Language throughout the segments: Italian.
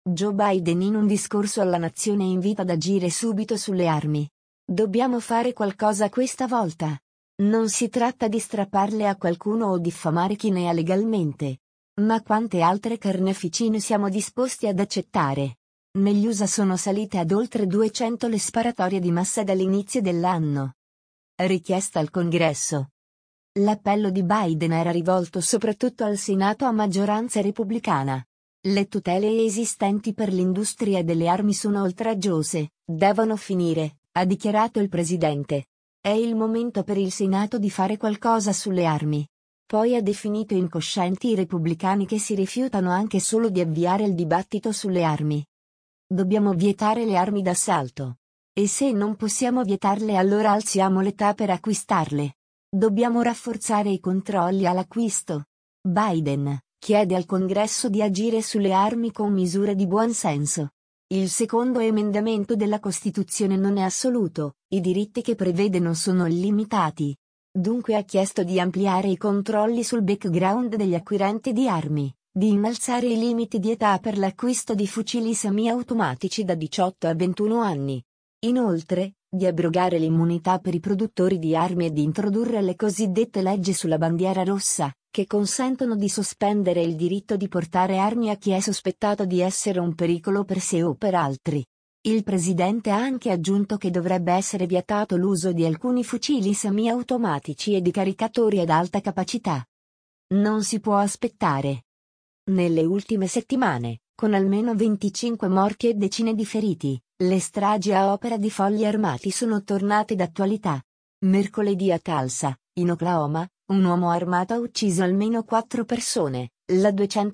Joe Biden in un discorso alla nazione invita ad agire subito sulle armi. Dobbiamo fare qualcosa questa volta. Non si tratta di strapparle a qualcuno o diffamare chi ne ha legalmente. Ma quante altre carneficine siamo disposti ad accettare? Negli USA sono salite ad oltre 200 le sparatorie di massa dall'inizio dell'anno. Richiesta al Congresso. L'appello di Biden era rivolto soprattutto al Senato a maggioranza repubblicana. Le tutele esistenti per l'industria delle armi sono oltraggiose, devono finire, ha dichiarato il presidente. È il momento per il Senato di fare qualcosa sulle armi. Poi ha definito incoscienti i repubblicani che si rifiutano anche solo di avviare il dibattito sulle armi. Dobbiamo vietare le armi d'assalto. E se non possiamo vietarle, allora alziamo l'età per acquistarle. Dobbiamo rafforzare i controlli all'acquisto. Biden chiede al Congresso di agire sulle armi con misure di buon senso. Il secondo emendamento della Costituzione non è assoluto, i diritti che prevede non sono illimitati. Dunque ha chiesto di ampliare i controlli sul background degli acquirenti di armi, di innalzare i limiti di età per l'acquisto di fucili semiautomatici da 18 a 21 anni. Inoltre, di abrogare l'immunità per i produttori di armi e di introdurre le cosiddette leggi sulla bandiera rossa, che consentono di sospendere il diritto di portare armi a chi è sospettato di essere un pericolo per sé o per altri. Il presidente ha anche aggiunto che dovrebbe essere vietato l'uso di alcuni fucili semiautomatici e di caricatori ad alta capacità. Non si può aspettare. Nelle ultime settimane, con almeno 25 morti e decine di feriti, le stragi a opera di folli armati sono tornate d'attualità. Mercoledì a Tulsa, in Oklahoma, un uomo armato ha ucciso almeno 4 persone, la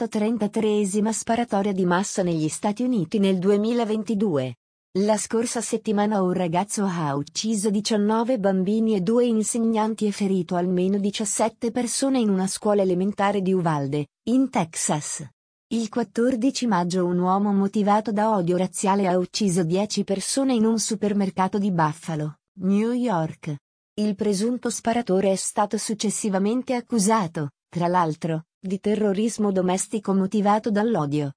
233esima sparatoria di massa negli Stati Uniti nel 2022. La scorsa settimana un ragazzo ha ucciso 19 bambini e 2 insegnanti e ferito almeno 17 persone in una scuola elementare di Uvalde, in Texas. Il 14 maggio un uomo motivato da odio razziale ha ucciso 10 persone in un supermercato di Buffalo, New York. Il presunto sparatore è stato successivamente accusato, tra l'altro, di terrorismo domestico motivato dall'odio.